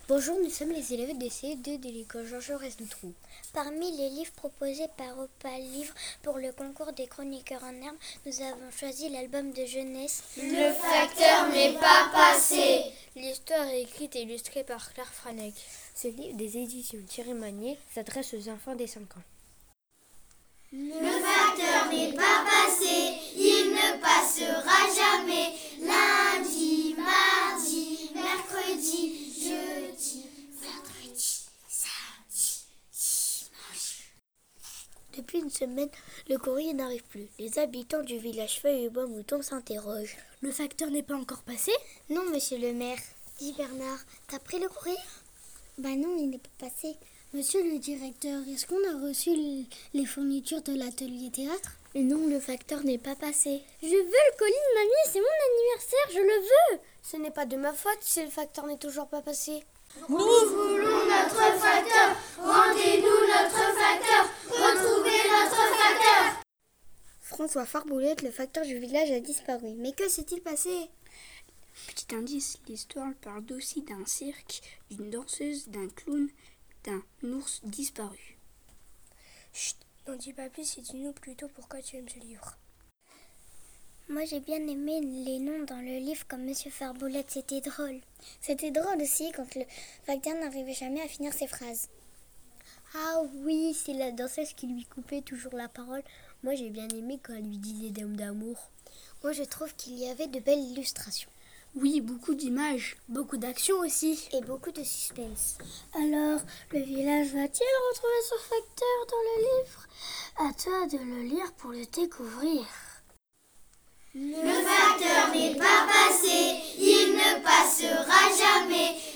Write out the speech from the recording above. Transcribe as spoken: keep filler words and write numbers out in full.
Bonjour, nous sommes les élèves des C E deux de l'école Jean Jaurès de Trou. Parmi les livres proposés par Opal Livre pour le concours des chroniqueurs en herbe, nous avons choisi l'album de jeunesse Le facteur n'est pas passé. L'histoire est écrite et illustrée par Claire Franek. Ce livre des éditions Thierry Magnier s'adresse aux enfants des cinq ans. Le facteur n'est pas passé, il ne passera jamais. Lundi, mardi, mercredi, jeudi, vendredi, samedi, dimanche. Depuis une semaine, le courrier n'arrive plus. Les habitants du village Feuille et Bois Mouton s'interrogent. Le facteur n'est pas encore passé ? Non, monsieur le maire, dit Bernard. T'as pris le courrier ? Bah non, il n'est pas passé. Monsieur le directeur, est-ce qu'on a reçu les fournitures de l'atelier théâtre ? Mais non, le facteur n'est pas passé. Je veux le colis de mamie, c'est mon anniversaire, je le veux. Ce n'est pas de ma faute si le facteur n'est toujours pas passé. Nous voulons notre facteur, rendez-nous notre facteur, retrouvez notre facteur. François Farboulette, le facteur du village, a disparu. Mais que s'est-il passé ? Petit indice, l'histoire parle aussi d'un cirque, d'une danseuse, d'un clown, d'un ours disparu. Chut, n'en dis pas plus et dis-nous plutôt pourquoi tu aimes ce livre. Moi j'ai bien aimé les noms dans le livre comme Monsieur Farboulette, c'était drôle. C'était drôle aussi quand le facteur n'arrivait jamais à finir ses phrases. Ah oui, c'est la danseuse qui lui coupait toujours la parole. Moi j'ai bien aimé quand elle lui disait des mots d'amour. Moi je trouve qu'il y avait de belles illustrations. Oui, beaucoup d'images. Beaucoup d'action aussi. Et beaucoup de suspense. Alors, le village va-t-il retrouver son facteur dans le livre ? À toi de le lire pour le découvrir. Le facteur n'est pas passé, il ne passera jamais.